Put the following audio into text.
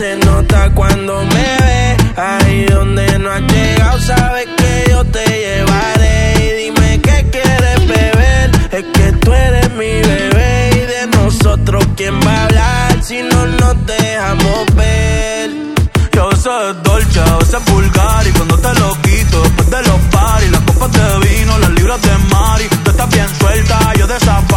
se nota cuando me ve. Ahí donde no has llegado, sabes que yo te llevaré. Y dime qué quieres beber, es que tú eres mi bebé. Y de nosotros, ¿quién va a hablar si no nos dejamos ver? Y a veces es dolce, a veces es vulgar. Y cuando te lo quito, después de los paris, las copas de vino, las libras de mari, tú estás bien suelta, yo de esa